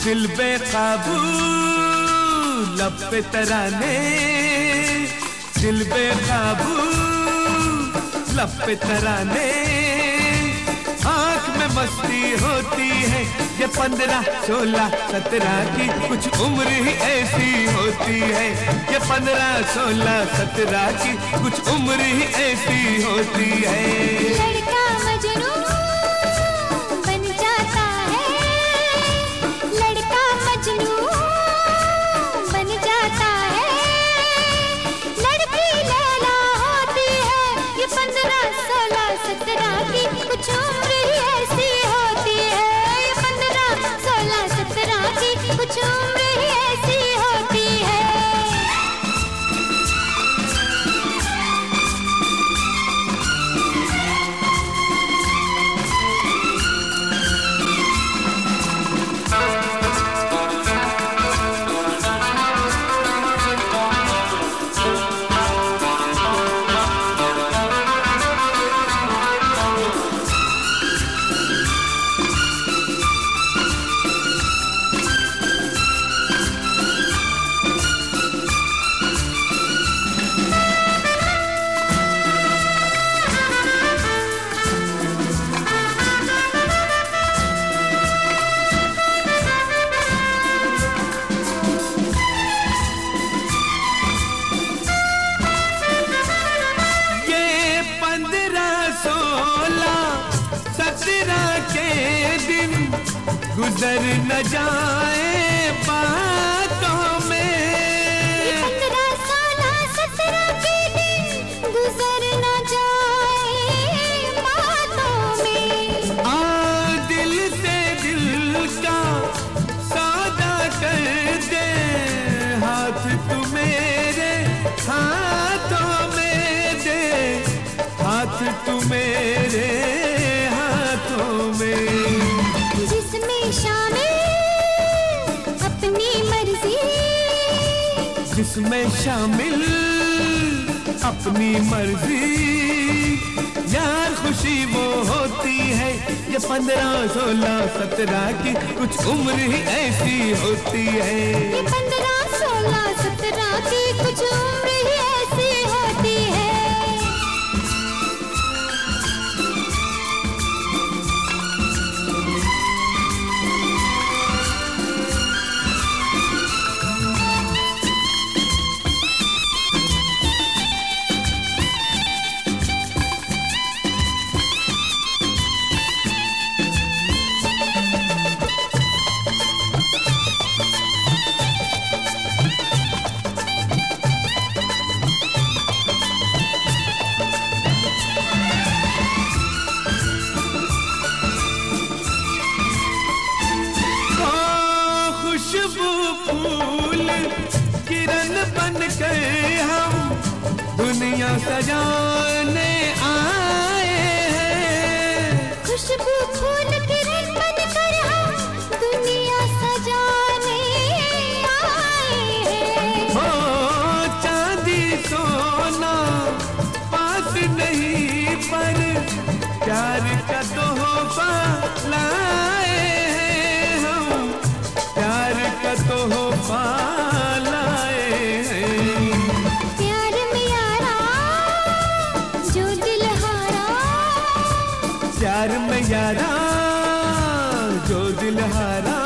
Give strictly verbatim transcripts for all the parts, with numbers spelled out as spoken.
दिल बेकाबू लब पे तराने, दिल बेकाबू लब पे तराने, आँख में मस्ती होती है ये पंद्रह सोलह सत्रह की, कुछ उम्र ही ऐसी होती है ये पंद्रह सोलह सत्रह की, कुछ उम्र ही ऐसी होती है। लड़का मजनू बन जाता है, लड़का मजनू बन जाता है, लड़की लैला होती है ये पंद्रह सोलह सत्रह की, कुछ उम्र ही ऐसी होती है ये पंद्रह सोलह सत्रह की, कुछ उम्र ही ऐसी होती है। गुजर न जाए बातों में, पंद्रह सोलह सत्रह के दिन गुजर न जाए बातों में, आ दिल से दिल का सौदा कर दे, हाथ तू मेरे हाथों में दे, हाथ तू मेरे हाथों में, जिसमें शामिल अपनी मर्जी, जिसमें शामिल अपनी मर्जी, यार खुशी वो होती है ये पंद्रह सोलह सत्रह की, कुछ उम्र ही ऐसी होती है ये पंद्रह सोलह सत्रह की, कुछ उम्र ही ऐसी होती है। खुशबू फूल किरण बन कर हम दुनिया सजाने आए हैं, खुशबू फूल किरण बन कर हम दुनिया सजाने आए हैं। हो चांदी सोना पास नहीं पर प्यार का तोहफा लाए हैं हम, प्यार का तोहफा लाए हैं। प्यार में यारा जो दिल हारा, प्यार में यारा जो दिल हारा,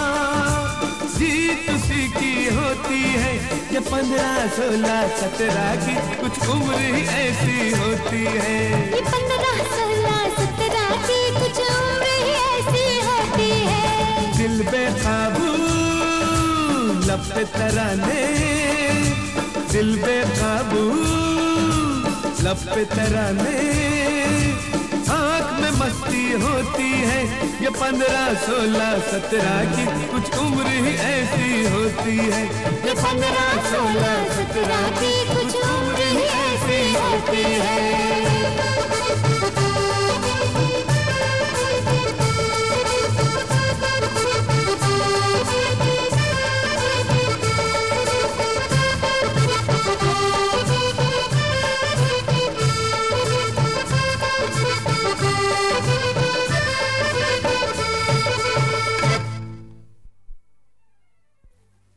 जीत उसी की होती है ये पंद्रह सोलह सत्रह की, कुछ उम्र ही ऐसी होती है ये पंद्रह सोलह सत्रह की, कुछ उम्र ही ऐसी होती है। दिल बेकाबू लब पे तराने, दिल बेकाबू लब पे तराने, आँख में मस्ती होती है ये पंद्रह सोलह सत्रह की, कुछ उम्र ही ऐसी होती है ये पंद्रह सोलह सत्रह की, कुछ उम्र ही ऐसी होती है।